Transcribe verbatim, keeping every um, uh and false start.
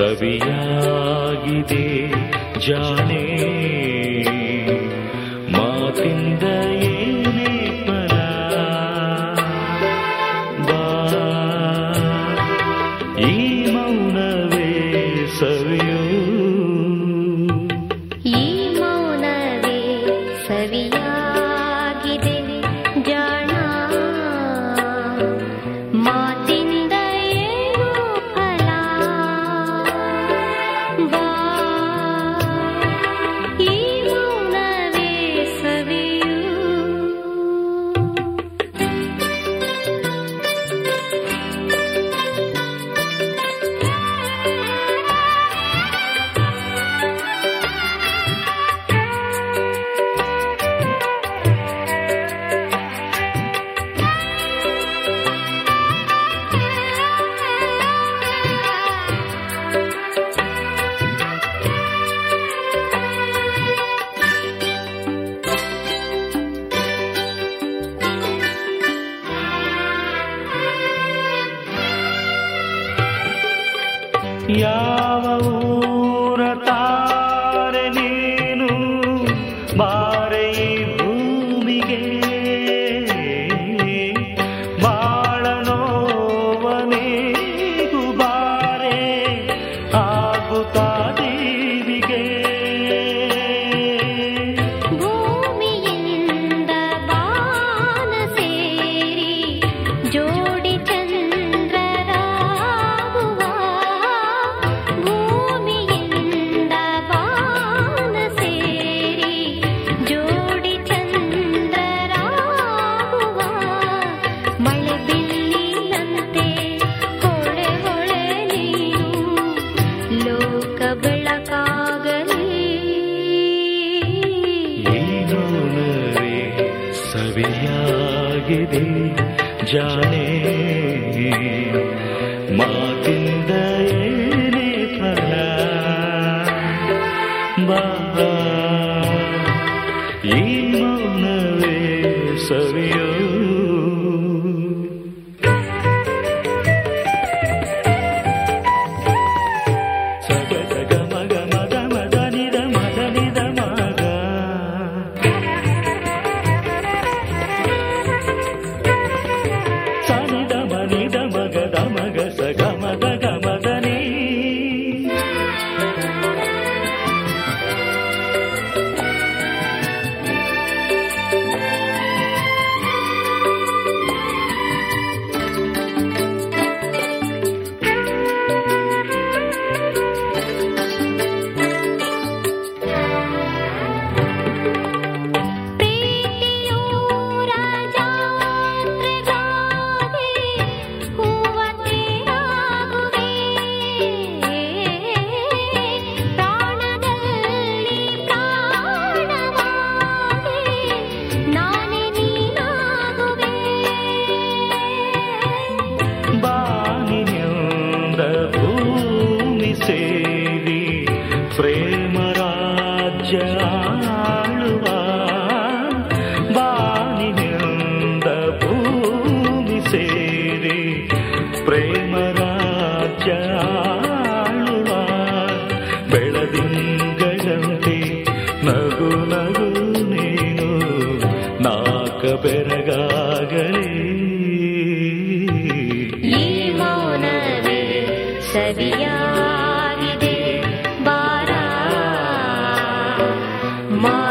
ಸವಿಯಾಗಿದೆ ಜಾಣೆ ಮಾತಿಂದ ಏನೇ ಫಲ ಬಾ ಈ ಮೌನವೇ ಸವಿಯೋ ಈ ಮೌನವೇ ಸವಿಯಾಗಿದೆ ಜಾಣ ಮಾತಿಂದ ಏನು ಫಲ ಬಾ ಈ ಮೌನವೇ ಸವಿಯು ಯಾವ ಊರ ತಾರೆ ನೀನು ಬಾರೆ ಈ ಭೂಮಿಗೆ ಬಾಳ ನೋವನೇಗೂ ಬಾರೆ ಆಗುತ್ತಾ ದೇವಿಗೆ ಭೂಮಿಯಿಂದ ಬಾನ ಸೇರಿ ಜೋಡಿ ಚಂದ್ರರಾಗುವ ಭೂಮಿಯಿಂದ ಬಾನ ಸೇರಿ ಜೋಡಿ ಚಂದ್ರರಾಗುವ ಮಳೆ ಬಿಲ್ಲಿನಂತೆ ಹೊಳೆ ಹೊಳೆ ನೀನು ಲೋಕ ಬೆಳಕಾಗಲಿ ಏನೋನವೇ ಸವಿಯಾಗಿದೆ ಜಾಣೆ ಮಾತಿಂದ ಏನೇ ಫಲ ಬಾ ಈ ಮೌನವೇ ಸವಿಯೋ ಸಗ ಸಗ ಮಗ ಮಗ ಮದ ನಿದ ಮದ ನಿದ ಮಗ ಸನಿದ ಮನಿದ ಮಗದ ಮಗ ಸಗ ಮದ ಗಮದ ನೀ ಪ್ರೀತಿಯೂರ ಜಾತ್ರೆಗಾಗಿ ಹೂವ ತೇರಾಗುವೆ ಪ್ರಾಣದಲ್ಲಿ ಪ್ರಾಣವಾಗಿ ನಾನೇ ನೀನಾಗುವೆ ಬಾನಿನಿಂದ ಭೂಮಿ ಸೇರಿ ಪ್ರೇಮ ರಾಜ್ಯ ಆಳುವ ಬಾನಿನಿಂದ ಭೂಮಿ ಸೇರಿ ಪ್ರೇಮ ರಾಜ್ಯ ಆಳುವ ಬೆಳದಿಂಗಳಂತೆ ನಗು ನಗು ನೀನು ನಾಕ ಬೆರಗಾಗಲಿ ಈ ಮೌನವೇ ಸವಿಯಾಗಿದೆ ಬಾರ ಮಾ